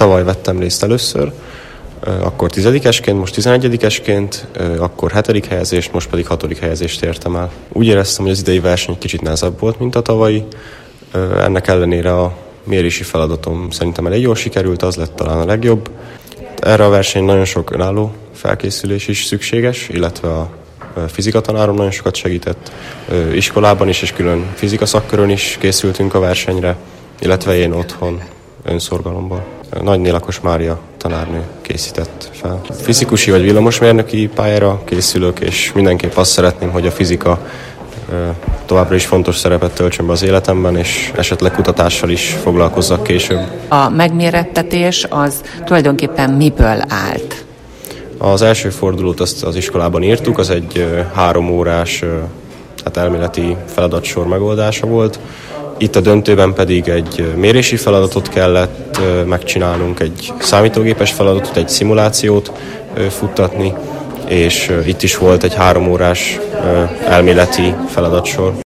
tavaly vettem részt először, akkor 10-esként, most 11-esként, akkor 7. helyezést, most pedig 6. helyezést értem el. Úgy éreztem, hogy az idei verseny kicsit nehezebb volt, mint a tavalyi. Ennek ellenére a mérési feladatom szerintem elég jól sikerült, az lett talán a legjobb. Erre a verseny nagyon sok önálló felkészülés is szükséges, illetve a fizikatanárom nagyon sokat segített. Iskolában is és külön fizika szakkörön is készültünk a versenyre, illetve én otthon önszorgalomból. Nagyné Lakos Mária tanárnő készített fel. Fizikusi vagy villamosmérnöki pályára készülök, és mindenképp azt szeretném, hogy a fizika továbbra is fontos szerepet töltsön be az életemben, és esetleg kutatással is foglalkozzak később. A megmérettetés az tulajdonképpen miből állt? Az első fordulót azt az iskolában írtuk, az egy 3 órás elméleti feladatsor megoldása volt. Itt a döntőben pedig egy mérési feladatot kellett megcsinálnunk, egy számítógépes feladatot, egy szimulációt futtatni, és itt is volt egy 3 órás elméleti feladatsor.